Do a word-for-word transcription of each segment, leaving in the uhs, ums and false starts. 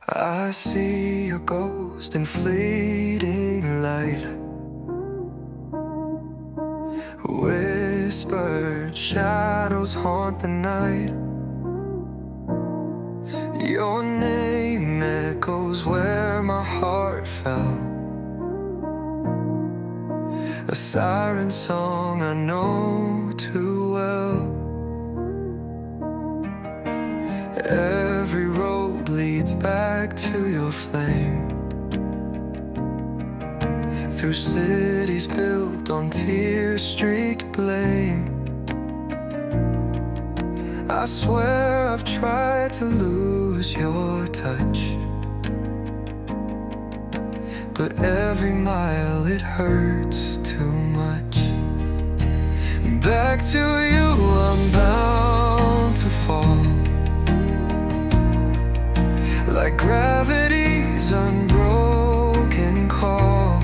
I see your ghost in fleeting light. Whispered shadows haunt the night. Your name echoes where my heart fell. A siren song I know too well. Every road leads back to your flame, through cities built on tear-streaked blame. I swear I've tried to lose your touch, but every mile it hurts too much. Back to you I'm bound to fall, like gravity's unbroken call.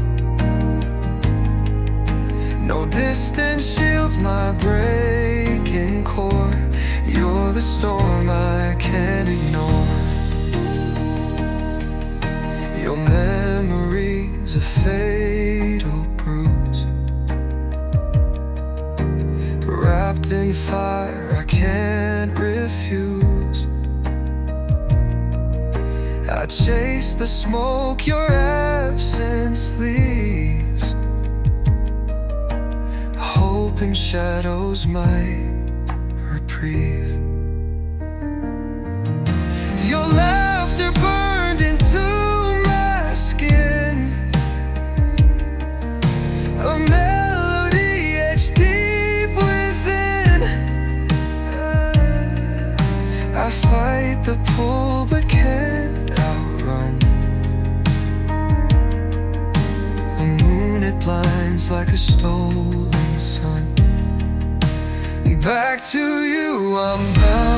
No distance shields my breaking core. You're the storm I can't ignore. Your memory's a fatal bruise, wrapped in fire I can't refuse. I chase the smoke your absence leaves, hoping shadows might reprieve. Your laughter burned into my skin, a melody etched deep within. I fight the pull but can't outrun the moon. It blinds like a stolen sun. Back to you I'm bound.